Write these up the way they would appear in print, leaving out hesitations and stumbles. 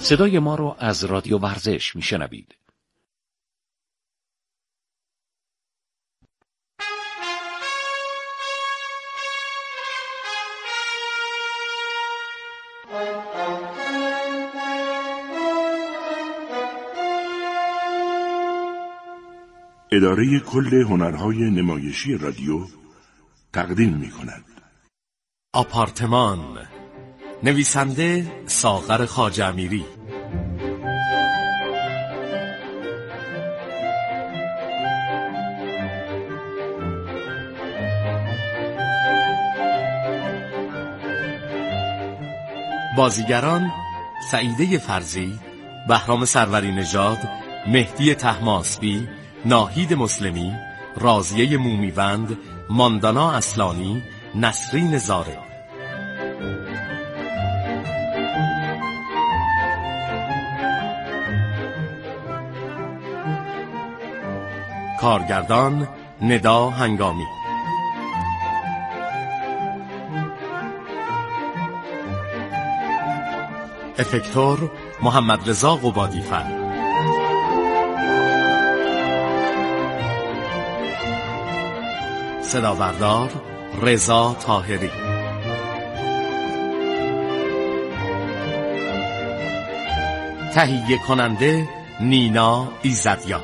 صدای ما رو از رادیو ورزش میشنوید. اداره کل هنرهای نمایشی رادیو تقدیم می‌کند. آپارتمان، نویسنده ساغر خواجه امیری، بازیگران سعیده فرزی، بهرام سروری نژاد، مهدی طهماسبی، ناهید مسلمی، راضیه مومیوند، ماندانا اصلانی، نسرین زارع. کارگردان ندا هنگامی. افکتور محمد رضا قبادی‌فر. صدابردار رضا طاهری. تهیه کننده نینا ایزدیار.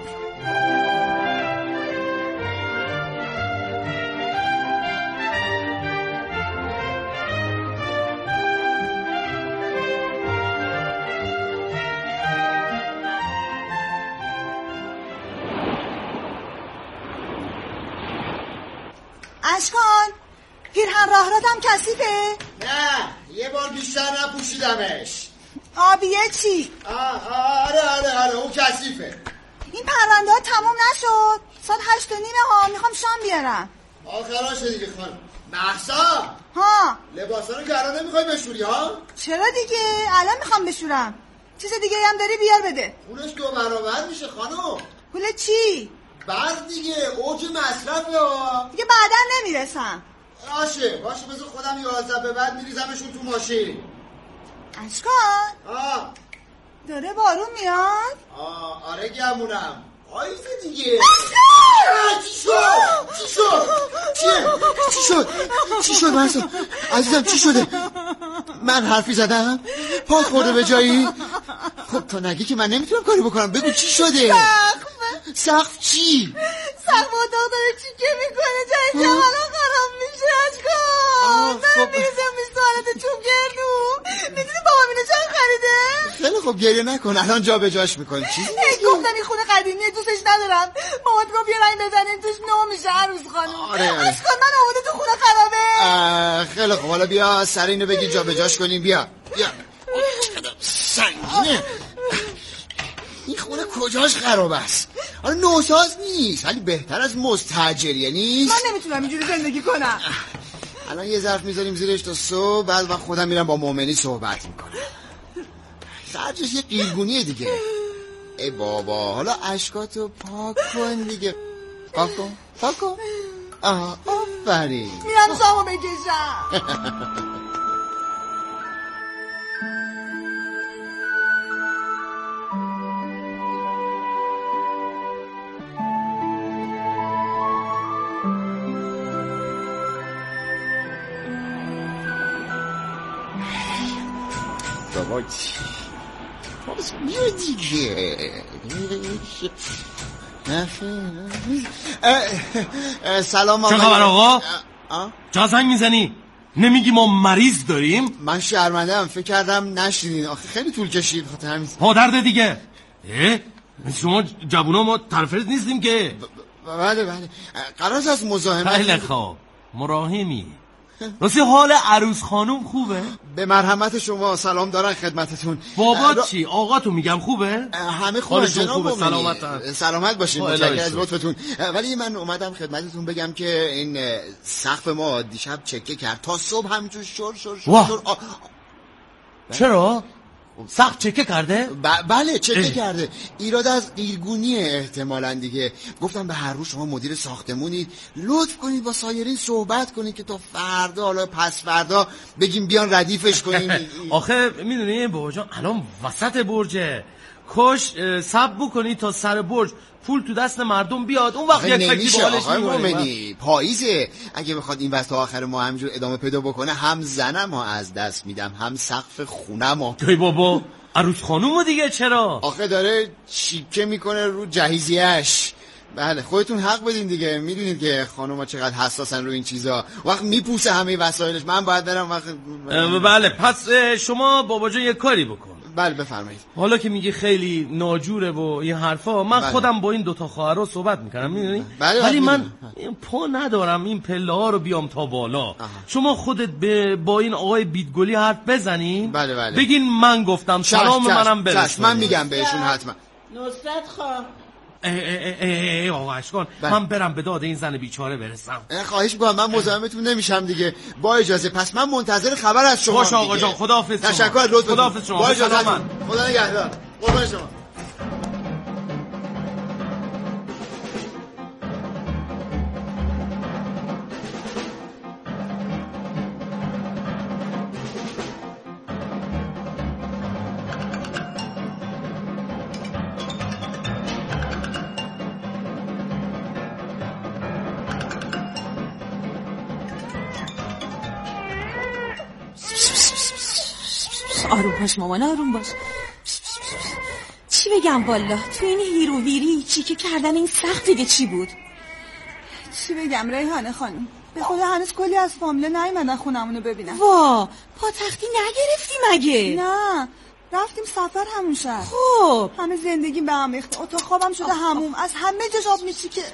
اشکان پیرهن راهراتم کثیفه؟ نه یه بار بیشتر نپوشیدمش. آبیه چی؟ آره اون کثیفه. این پرونده ها تموم نشد. ساعت 8:30 ها، میخوام شام بیارم. آخراشه دیگه خانم. مهسا ها لباسا رو گرا نمیخوای بشوری ها؟ چرا دیگه الان میخوام بشورم. چیز دیگه هم داری بیار بده. پولش 2 برابر میشه خانم. پول چی؟ بعد دیگه اوج مصرفه ها. دیگه بعدا نمیرسم. باشه بذار خودم 11 به بعد میریزمشون تو ماشین. اشکان داره بارون میاد؟ آره گمونم. آیزه دیگه. چی شد مرسا عزیزم؟ چی شده؟ من حرفی زدم؟ پا خورده به جایی؟ خب تا نگی که من نمیتونم کاری بکنم. بگو چی شده؟ سقف چی؟ سقف اتاق داره چیکه میکنه. جای الان خراب میشه. اشکان داره میریزم میستوارت چوب گردو. میدونی بابا اینو چند خریده؟ خیلی خب گریه نکن الان جا به جاش میکنی. چیزی گفتم این خونه قدیمیه دوستش ندارم. مامات گفت یه رنگ بزنیم توش نو میشه عروس خانم. آره. اشکان من آورده تو خونه خرابه. خیلی خب حالا بیا سر اینو بگی جا به جاش کنیم. بیا سنگینه. این خونه کجاش خراب است؟ حالا نوساز نیست ولی بهتر از مستاجریه نیست. من نمیتونم اینجوری زندگی کنم. الان یه ظرف میذاریم زیرش تا صبح. بعد من خودم میرم با مؤمنی صحبت میکنم. خرجش یه قیرگونیه دیگه. ای بابا حالا اشکاتو پاک کن دیگه. پاک کن. آفرین. میرم سامو بکشم. بابا چی؟ بیا دیگه. سلام چه خبر آقا؟ چرا زنگ میزنی؟ نمیگی ما مریض داریم؟ من شرمنده‌ام فکر کردم نشنیدین. آخه خیلی طول کشید. پادرده دیگه. شما جوونا ما طرفت نیستیم که. بله قرار از مزاحمت. خیلی خوب مراهمی. راستی حال عروس خانم خوبه؟ به مرحمت شما. سلام دارن خدمتتون. بابا چی؟ آقا تو میگم خوبه؟ همه خوبه جناب. خوبه. سلامت باشین. متشکرم از لطفتون. ولی من اومدم خدمتتون بگم که این سقف ما دیشب چکه کرد تا صبح همینجور شور. چرا؟ سقف چکه کرده؟ بله چکه کرده. ایراد از قیرگونیه احتمالاً دیگه. گفتم به هر روز شما مدیر ساختمونید، لطف کنید با سایرین صحبت کنید که تا فردا حالا پس فردا بگیم بیان ردیفش کنیم. آخه میدونی بابا جان الان وسط برجه، کاش صبر بکنی تا سر برج پول تو دست مردم بیاد، اون وقت یک فکری به حالش می‌کنی. پاییزه، اگه بخواد این واسه آخر ما همینجور ادامه پیدا بکنه، هم زنم ها از دست میدم، هم سقف خونم ها. توی بابا عروس خانومو دیگه چرا؟ آخه داره شیکه میکنه رو جهیزیه‌اش. بله خودتون حق بدین دیگه، میدونید که خانوما چقدر حساسن رو این چیزا، وقت میپوسه همه وسایلش. من باید برم وقت. بله پس شما بابا جان یه کاری بکن. بله بفرمایید. حالا که میگی خیلی ناجوره و این حرفا، من خودم با این دوتا خواهرها صحبت میکنم میدونی؟ ولی من پا ندارم این پله ها رو بیام تا بالا. شما خودت با این آقای بیدگلی حرف بزنین. بله. بگین من گفتم سلام منم برسونم. من میگم بهشون حتما. نصرت خواه آقا اشکان من برم به داد این زن بیچاره برسم. خواهش میکنم، من مزاحمتون نمیشم دیگه. با اجازه پس من منتظر خبر از شما. باشه آقا جان، خداحافظ. تشکر، لطفا. خداحافظ شما. با اجازه. خدا نگهدار. قربان شما. آروم باش مامان، آروم باش. چی بگم والا، تو این هیرو ویری چیکه کردن این سقف دیگه چی بود؟ چی بگم ریحانه خانم، به خدا هنوز کلی از فامیله نیومدن خونمونو ببینن. وا پاتختی نگرفتی مگه؟ نه رفتیم سفر همون شهر. خب همه زندگیم به هم ریخته، اتاق خوابم شده هموم، از همه جاش آب میچیکه.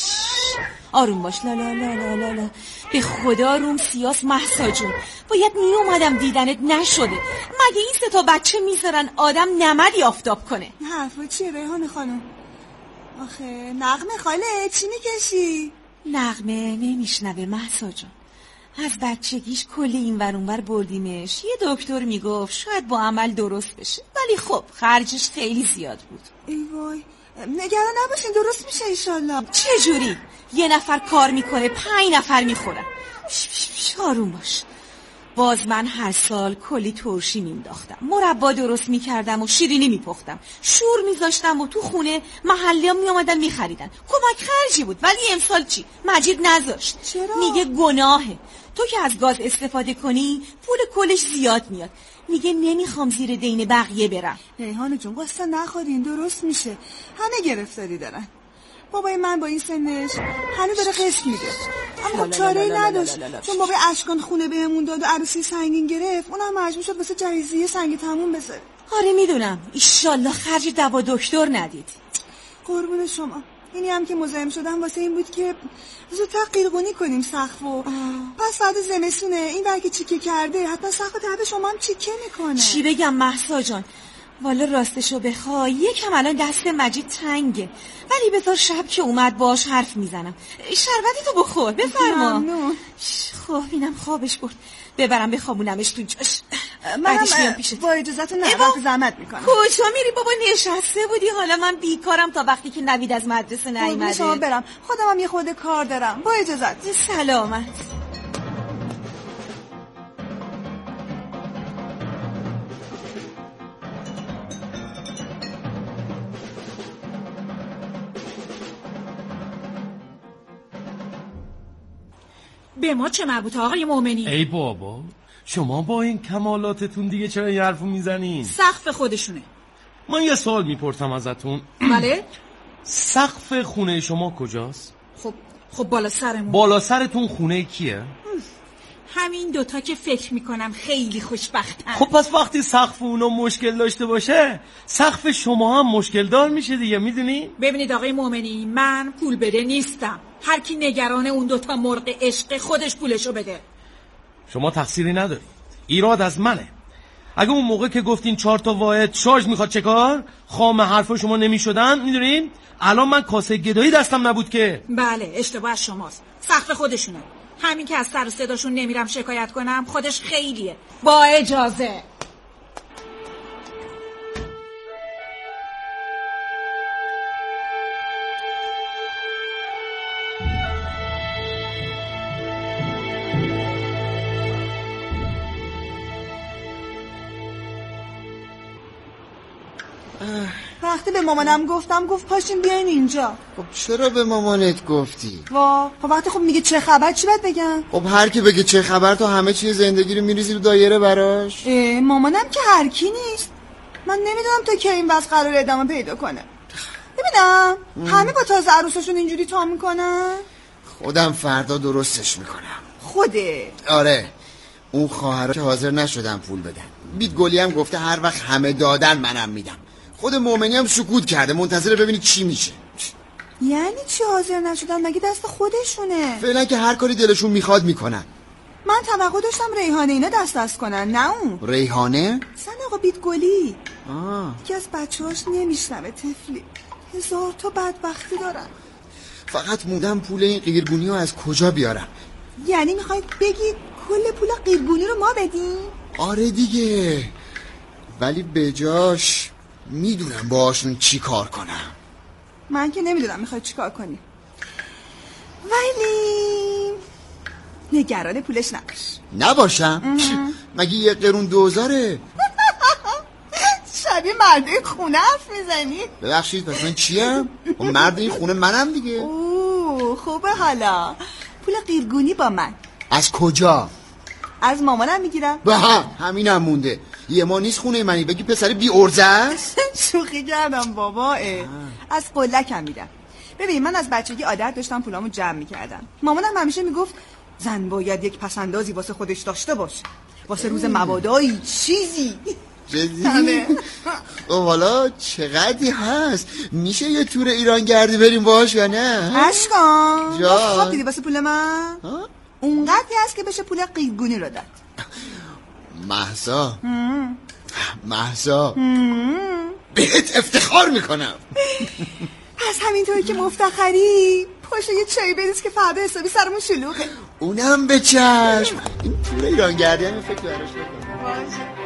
آروم باش. لا لا لا لا لا لا. به خدا روم سیاس مهسا جون، باید میومدم دیدنت نشده. مگه این 3 تا بچه میذارن آدم نمدی آفتاب کنه؟ حرفا چیه ریحانه خانم؟ آخه نغمه خاله چی میکشی؟ نغمه نمیشنوه مهسا جون. از بچگیش کلی این ور اون ور بردیمش. یه دکتر میگفت شاید با عمل درست بشه، ولی خب خرجش خیلی زیاد بود. ای وای، نگران نباشین درست میشه ایشالله. چه جوری؟ 1 نفر کار میکنه 5 نفر میخورن. آروم باش. باز من هر سال کلی ترشی مینداختم، مربا درست میکردم و شیرینی میپختم، شور میذاشتم و تو خونه محله هم میامدن میخریدن. کمک خرجی بود. ولی امسال چی؟ مجید نذاشت. چرا؟ میگه گناهه، تو که از گاز استفاده کنی پول کلش زیاد میاد. میگه نمیخوام زیر دین بقیه برم. ریحانه جون قصه نخورین، درست میشه، همه گرفتاری دارن. بابای من با این سنش هنو بره قسط میده، اما چاره‌ای نداشت چون بابای اشکان خونه بهمون داد و عروسی سنگین گرفت، اونم مجبور شد واسه جهیزیه سنگ تموم بذاره. آره میدونم، ایشالله خرج دوا دکتر ندید. قربون شما. اینی هم که مزاحم شدم واسه این بود که زودتر قیرگونی کنیم سقفو. پس بعد زمستونه این ورکی چیکه کرده، حتما سقف تحت شما هم چیکه میکنه. چی بگم مهسا جان، والا راستشو بخوای یکم الان دست مجید تنگه، ولی بذار شب که اومد باش حرف میزنم. شربتی تو بخور، بفرما. خب اینم خوابش برد، ببرم بخوابونمش تو جاش. بعدش میام پیشت. با اجازهتون وقت زحمت میکنم. کجا میری بابا؟ نشسته بودی، حالا من بیکارم تا وقتی که نوید از مدرسه نیومده. شما برم، خودم هم یه خورده کار دارم. با اجازت. سلامت. به ما چه مربوطه آقای مومنی؟ ای بابا شما با این کمالاتتون دیگه چرا این حرفو میزنین؟ سقف خودشونه. من یه سوال میپرسم ازتون. بله؟ سقف خونه شما کجاست؟ خب بالا سرمون. بالا سرتون خونه کیه؟ همین دوتا که فکر میکنم خیلی خوشبختن. خب پس وقتی سقف اونا مشکل داشته باشه سقف شما هم مشکل دار میشه دیگه، میدونی؟ ببینید آقای مومنی، من پول بده نیستم. هر کی نگران اون دوتا مرغ عشق خودش پولشو بده. شما تقصیری نداری، ایراد از منه. اگه اون موقع که گفتین 4 تا واحد شارژ میخواد چه کار، خام حرفا شما نمیشدن، میدونین الان من کاسه گدایی دستم نبود که. بله اشتباه از شماست، سقف خودشونه. همین که از سر و صداشون نمیرم شکایت کنم خودش خیلیه. با اجازه. وقتی به مامانم گفتم گفت پاشین بیاین اینجا. خب چرا به مامانت گفتی؟ خب وقتی خب میگه چه خبر چی باید بگم؟ خب هر کی بگه چه خبر تو همه چیز زندگی رو میریزی رو دایره براش. مامانم که هر کی نیست. من نمیدونم تا کی این وضع قرار ادامه پیدا کنه. ببینم همه با تازه عروساشون اینجوری تا میکنن. خودم فردا درستش میکنم. خوده؟ آره. اون خواهرها که حاضر نشدن پول بدن. بیت گلی هم گفته هر وقت همه دادن منم میدم. خود مومنی هم سکوت کرده منتظر ببینید چی میشه. یعنی چی حاضر نشدن؟ مگه دست خودشونه؟ فعلا که هر کاری دلشون میخواد میکنن. من توقع داشتم ریحانه اینا دست کنن، نه اون. ریحانه؟ سن آقا بیت گلی. یکی از بچه‌هاش نمیشنوه طفلی. 1000 تا بدبختی دارن. فقط مودم پول این قیرگونی رو از کجا بیارم. یعنی میخواید بگید کل پول قیرگونی رو ما بدیم؟ آره دیگه. ولی بجاش میدونم باهاشون چی کار کنم. من که نمیدونم میخوای چی کار کنی، ولی نگران پولش نباشم. مگه 1 قرون 2000 شبیه مرده خونه حرف میزنی. ببخشید پس من چیم؟ مرد این خونه منم دیگه. خوبه. حالا پول قیرگونی با من از کجا؟ از مامانم میگیرم. همینم مونده. یه ما نیست خونه منی بگی پسر بی ارزه است. شوخی کردم بابا. از قلکم میدم. ببین من از بچگی عادت داشتم پولامو جمع میکردم. مامانم همیشه میگفت زن باید یک پسندازی واسه خودش داشته باشه، واسه روز مبادایی چیزی. جدی؟ حالا چقدری هست؟ میشه یه تور ایران گردی بریم باش یا نه؟ اشکان خواب دیدی واسه پول من؟ اونقدری هست که بشه پول قیرگونی رو داد. مهسا بهت افتخار میکنم. پس همینطوری که مفتخری پاشو یه چایی بریز که فردا حسابی سرمون شلوغه. اونم به چشم. این تور ایران گردی هم فکر براش بکنم. باشه.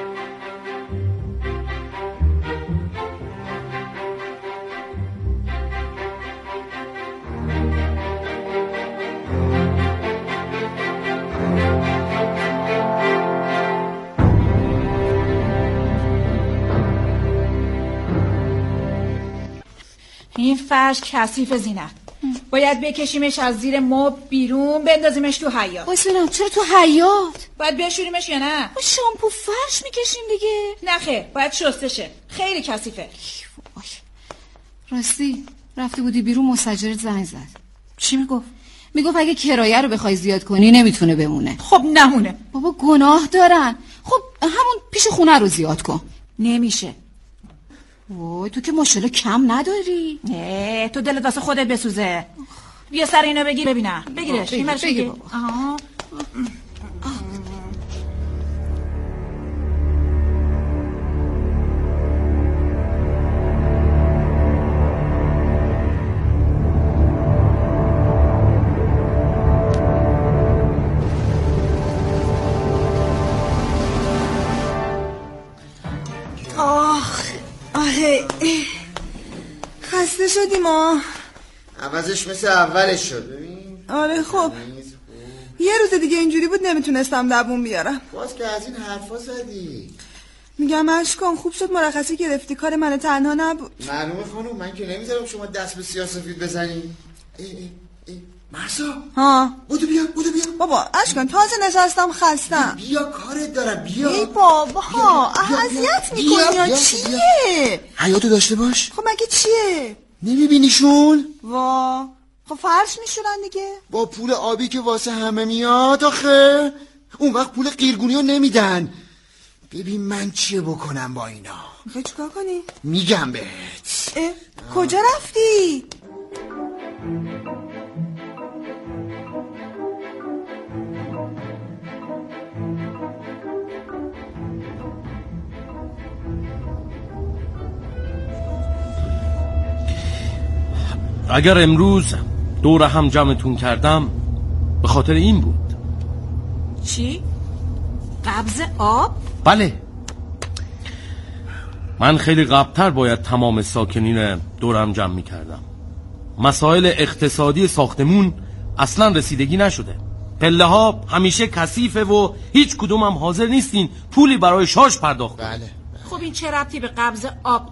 این فرش کثیف زینت. باید بکشیمش از زیر مبل بیرون بندازیمش تو حیاط. واسه چرا تو حیاط؟ باید بشوریمش یا نه؟ با شامپو فرش میکشیم دیگه. نه خیر باید شسته شه. خیلی کثیفه. راستی رفته بودی بیرون مستاجرت زنگ زد. چی میگفت؟ میگفت اگه کرایه رو بخوای زیاد کنی نمیتونه بمونه. خب نمونه. بابا گناه دارن. خب همون پیش خونه رو زیاد کن. نمیشه. وای تو که ماشاءالله کم نداری. نه تو دلت واسه خودت بسوزه. بیا سر اینو بگیر ببینم. بگیرش. این برش بگیر. خسته شدیم عوضش مثل اولش شد. ببین آره خب یه روز دیگه اینجوری بود نمیتونستم دووم بیارم. باز که از این حرفا زدی. میگم اشکان خوب شد مرخصی گرفتی، کار من تنها نبود. معلومه خانم من که نمیذارم شما دست به سیاه‌سفید بزنی. مرسا بودو بیا بابا اشکان تازه نشستم خستم. بیا کارت دارم بیا. ای بابا اذیت میکنی یا چیه؟ حیاتو داشته باش. خب مگه چیه؟ نمیبینیشون؟ خب فرش میشورن دیگه با پول آبی که واسه همه میاد. آخه اون وقت پول قیرگونی رو نمیدن. ببین من چیه بکنم با اینا. میخوای چیکار کنی؟ میگم بهت. کجا رفتی؟ اگر امروز دور هم جمعتون کردم به خاطر این بود. چی؟ قبض آب؟ بله من خیلی قبل‌تر باید تمام ساکنین دور هم جمع می کردم. مسائل اقتصادی ساختمون اصلا رسیدگی نشده. پله ها همیشه کثیفه و هیچ کدوم هم حاضر نیستین پولی برای شارژ پرداخت کنید. بله. خب این چه ربطی به قبض آب داره؟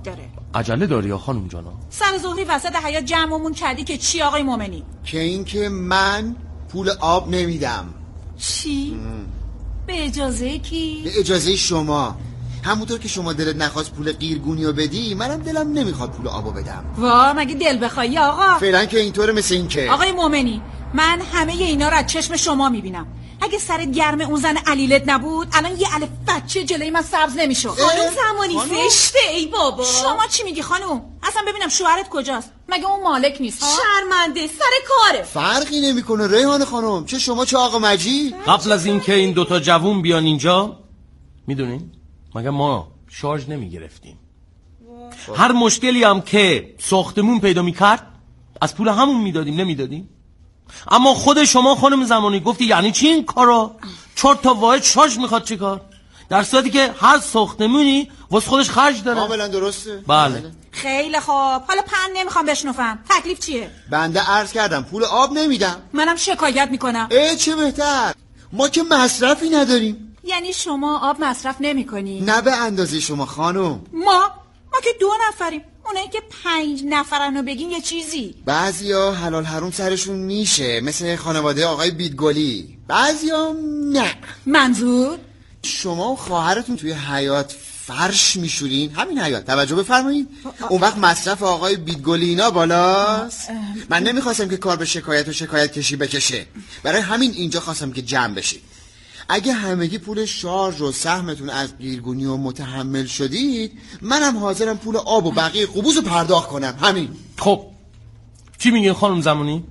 عجله داری یا خانم جانا؟ سر ظهری وسط حیاط جمعمون کردی که چی آقای مومنی؟ که این که من پول آب نمیدم. چی؟ به اجازه کی؟ به اجازه شما. همونطور که شما دلت نخواست پول قیرگونیو بدی، منم دلم نمیخواد پول آبو بدم. وا مگه دل بخوایی آقا؟ فعلا که اینطوره. مثل این که آقای مومنی من همه اینا رو از چشم شما میبینم. اگه سرت گرم اون زن علیلت نبود الان یه الف بچه جلوی من سبز نمیشد. خانم زمانی زشته ای بابا. شما چی میگی خانم؟ اصلا ببینم شوهرت کجاست؟ مگه اون مالک نیست؟ شرمنده سر کاره. فرقی نمیکنه ریحان خانم، چه شما چه آقا مجید. قبل از این که این دوتا جوون بیان اینجا، میدونین مگه ما شارژ نمیگرفتیم؟ هر مشکلی هم که ساختمون پیدا میکرد از پول همون میدادیم، نمیدادیم؟ اما خود شما خانم زمانی گفتی یعنی چی این کارا؟ 4 تا واحد شارژ میخواد چی کار؟ در صورتی که هر ساختمونی واسه خودش خرج داره. کاملا درسته. بله. خیلی خوب، حالا پن نمیخوام بشنفم. تکلیف چیه؟ بنده عرض کردم پول آب نمیدم. منم شکایت میکنم. چه بهتر، ما که مصرفی نداریم. یعنی شما آب مصرف نمیکنی؟ نه به اندازه شما خانم. ما که 2 نفریم، اونایی که 5 نفرن رو بگیم یه چیزی. بعضیا حلال حروم سرشون میشه، مثل خانواده آقای بیدگلی. بعضیا نه. منظور؟ شما و خواهرتون توی حیاط فرش میشورین، همین حیاط، توجه بفرمایید. اون وقت مصرف آقای بیدگلی اینا بالاست. من نمیخواستم که کار به شکایت و شکایت کشی بکشه، برای همین اینجا خواستم که جمع بشید. اگه همگی پول شارژ و سهمتون از قیرگونی و متحمل شدید، منم حاضرم پول آب و بقیه قبوز رو پرداخت کنم. همین. خب چی میگین خانم زمانی؟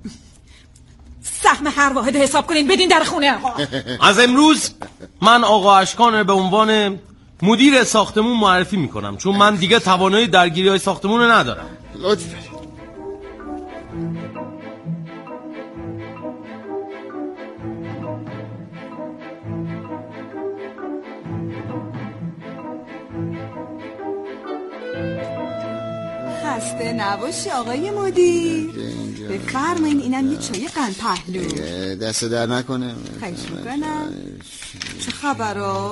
سهم هر واحد حساب کنین بدین در خونه. از امروز من آقا اشکان به عنوان مدیر ساختمون معرفی میکنم، چون من دیگه توانایی درگیری های ساختمون رو ندارم. لطف دارید. خسته نباشی آقای مدیر. بفرمایین، اینم یه چای قند پهلو. دست در نکنه. خواهش میکنم. چه خبرها؟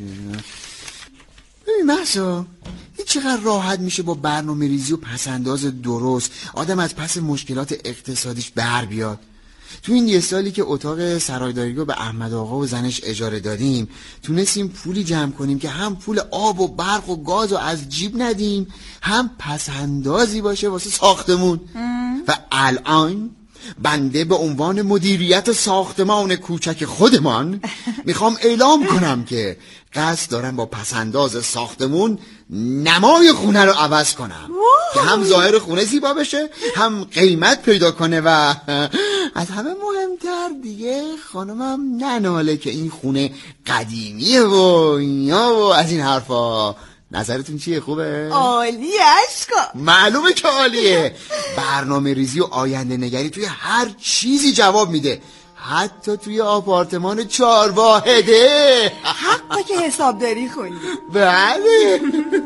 ببین محسا، این چقدر راحت میشه با برنامه ریزی و پسنداز درست آدم از پس مشکلات اقتصادیش بر بیاد. تو این 1 سالی که اتاق سرایداری رو به احمد آقا و زنش اجاره دادیم، تونستیم پولی جمع کنیم که هم پول آب و برق و گاز رو از جیب ندیم، هم پسندازی باشه واسه ساختمون. و الان بنده به عنوان مدیریت ساختمان کوچک خودمان میخوام اعلام کنم که قصد دارم با پسنداز ساختمون نمای خونه رو عوض کنم که هم ظاهر خونه زیبا بشه، هم قیمت پیدا کنه و از همه مهمتر دیگه خانمم نناله که این خونه قدیمیه و اینا و از این حرفا. نظرتون چیه؟ خوبه؟ عالیه اشکا. معلومه که عالیه. برنامه ریزی و آینده نگری توی هر چیزی جواب میده، حتی توی آپارتمان 4 واحده. حقا که حسابداری کنی. بله.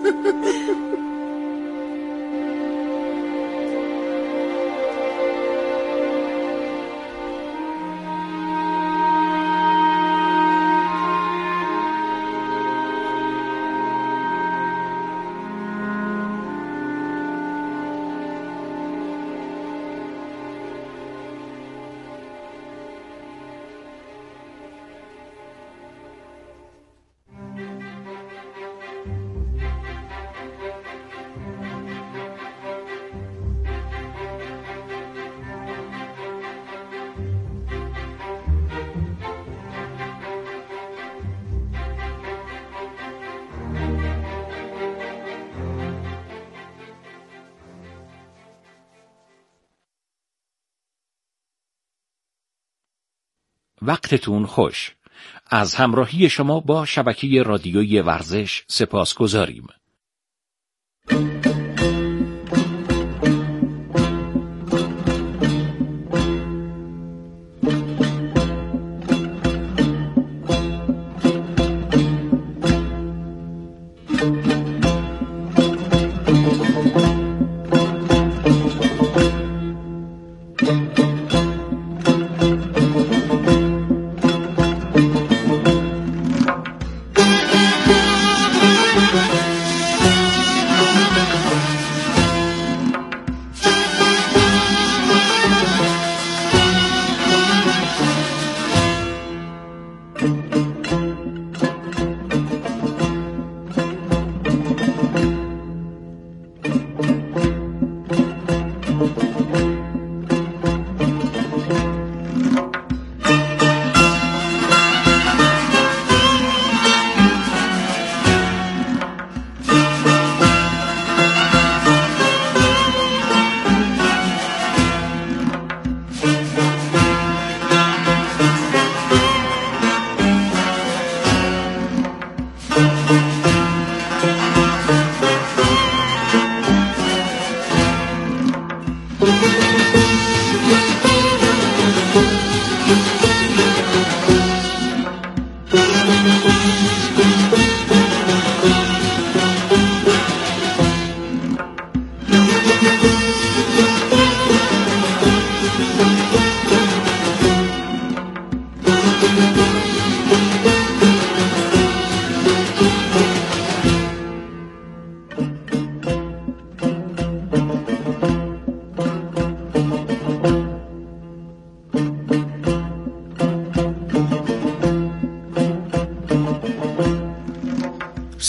وقتتون خوش. از همراهی شما با شبکه رادیویی ورزش سپاسگزاریم.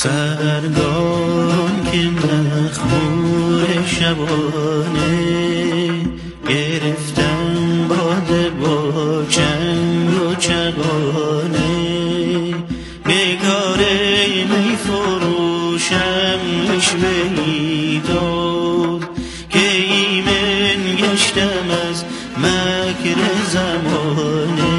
سرگان که مخمور شبانه گرفتم باده با چنگ و چغانه بگاره می فروشم اشوهی داد که ایمن گشتم از مکر زمانه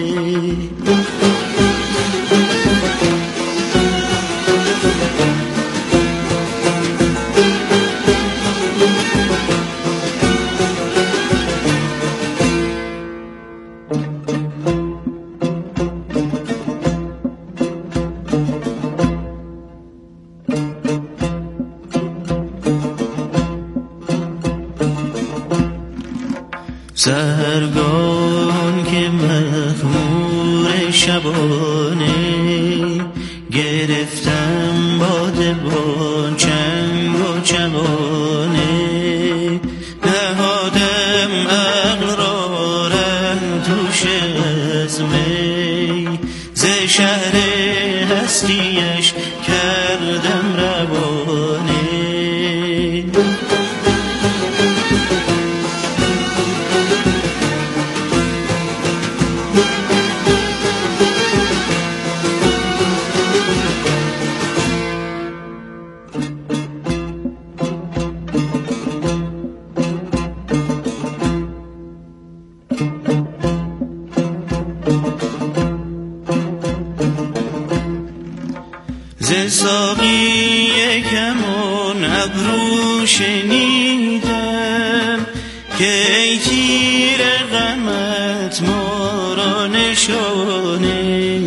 سرگان که مخمور شبانه گرفتم باده با چنگ و چغانه نهادم عقل را ره توش از می ز شهر هستیش کردم روانه ز ساقی کمون ابرو شنیدم که ای تیر غمت ما را نشانه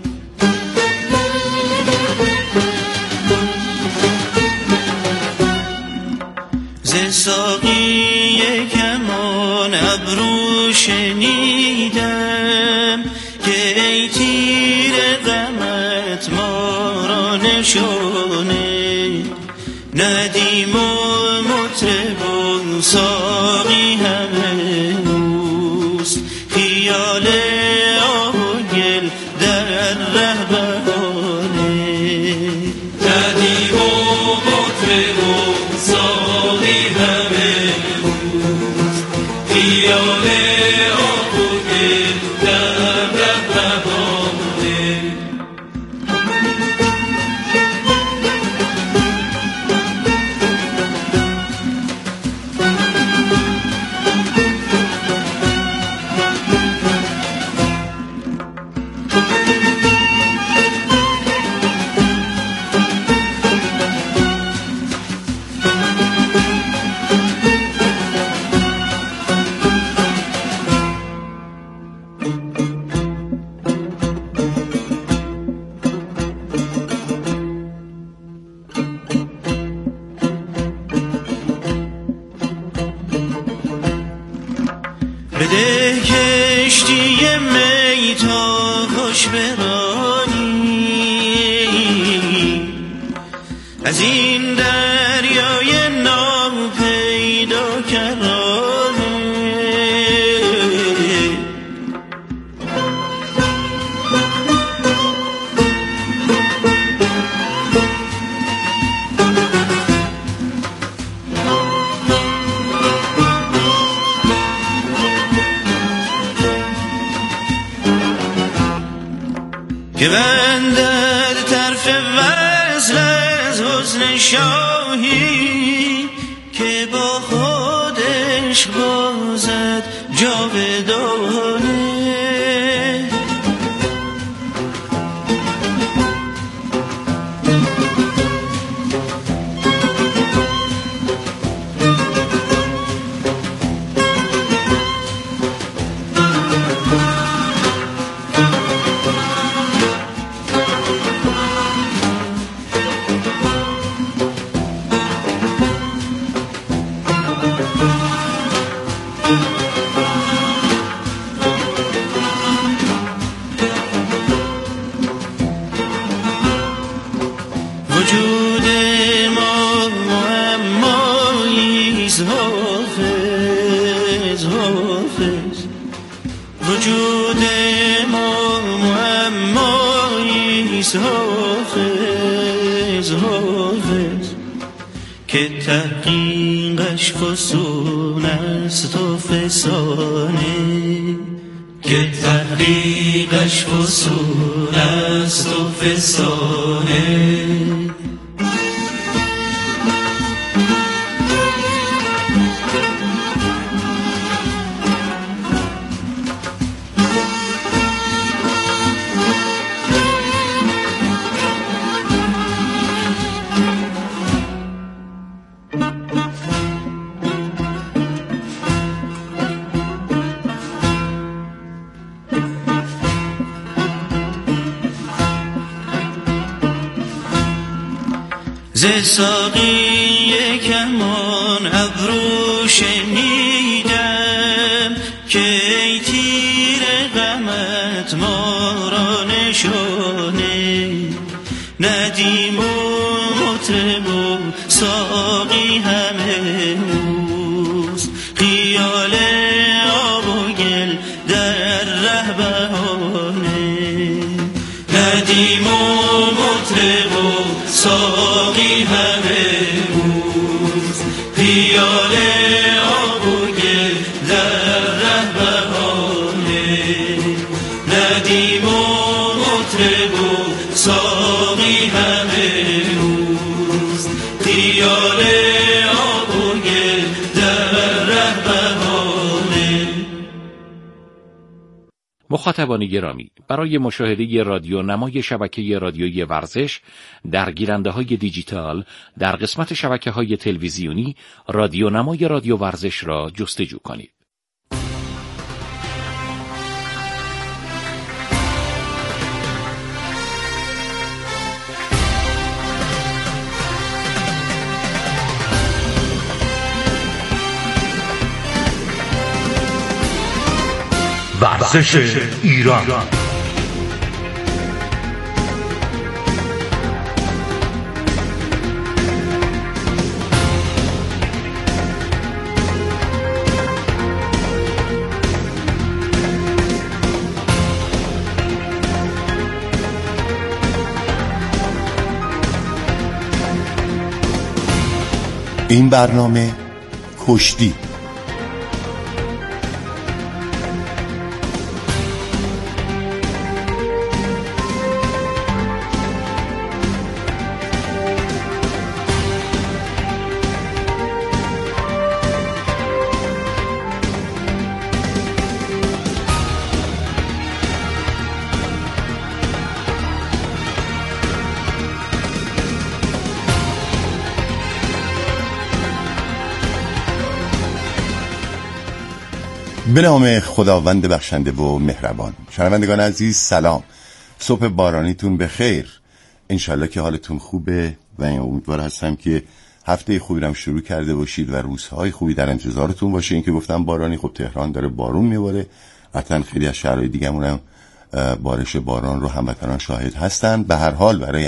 ز ساقی کمون ابرو شنیدم که ای تیر غمت ما را نشانه ندیم و مطرب و ساقی همه اوست خیال آب و گل در ره بهانه ندیم و مطرب و ساقی همه اوست خیال آب و گل در ره بهانه بده کشتی می تا خوش برانی از این دریای ناپیدا کرانه که بندد طرف وصل از حسن شاهی که با خودش بازد جاودانه وجود ما معماییست حافظ حافظ وجود ما معماییست حافظ حافظ که تحقیقش فسون است و فسانه، که تحقیقش فسون است و فسانه. ز ساقی کمان ابرو شنیدم که ای تیر غمت ما را نشانه، ندیم و مطرب و ساقی همه موست، خیال آب و گل در ره بهانه، ندیم و مطرب و ساقی همه موز، خیال آب و گل در ره بهانه، ندیم و مطرب و ساقی همه موز، خیال آب و گل در ره بهانه. مخاطبان گرامی، برای مشاهده رادیو نمای شبکه رادیویی ورزش در گیرنده‌های دیجیتال در قسمت شبکه‌های تلویزیونی رادیو نمای رادیو ورزش را جستجو کنید. ورزش ایران. این برنامه کشتی به نام خداوند بخشنده و مهربان. شنوندگان عزیز سلام، صبح بارانیتون به خیر. انشالله که حالتون خوبه و امیدوار هستم که هفته خوبی رو شروع کرده باشید و روزهای خوبی در انتظارتون باشه. این که گفتم بارانی، خب تهران داره بارون میباره، قطعا خیلی از شهرهای دیگه هم بارش باران رو هموطنان شاهد هستن. به هر حال برای